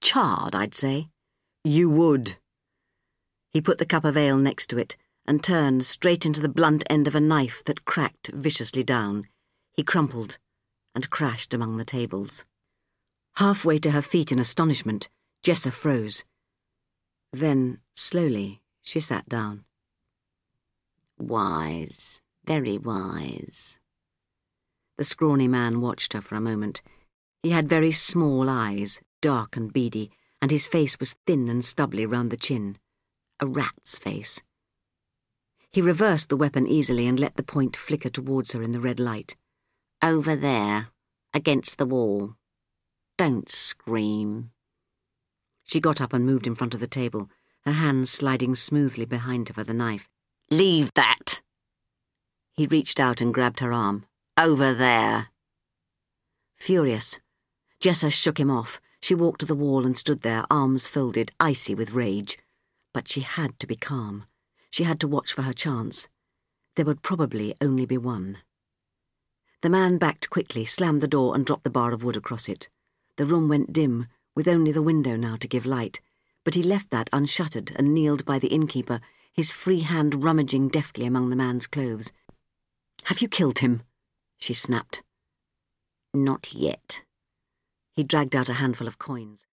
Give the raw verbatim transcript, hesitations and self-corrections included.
charred, I'd say. You would. He put the cup of ale next to it and turned straight into the blunt end of a knife that cracked viciously down. He crumpled and crashed among the tables. Halfway to her feet in astonishment, Jessa froze. Then, slowly, she sat down. Wise, very wise. The scrawny man watched her for a moment. He had very small eyes, dark and beady, and his face was thin and stubbly round the chin. A rat's face. He reversed the weapon easily and let the point flicker towards her in the red light. Over there, against the wall. Don't scream. She got up and moved in front of the table, her hands sliding smoothly behind her for the knife. Leave that! He reached out and grabbed her arm. Over there. Furious, Jessa shook him off. She walked to the wall and stood there, arms folded, icy with rage. But she had to be calm. She had to watch for her chance. There would probably only be one. The man backed quickly, slammed the door and dropped the bar of wood across it. The room went dim, with only the window now to give light, but he left that unshuttered and kneeled by the innkeeper, his free hand rummaging deftly among the man's clothes. Have you killed him? She snapped. Not yet. He dragged out a handful of coins.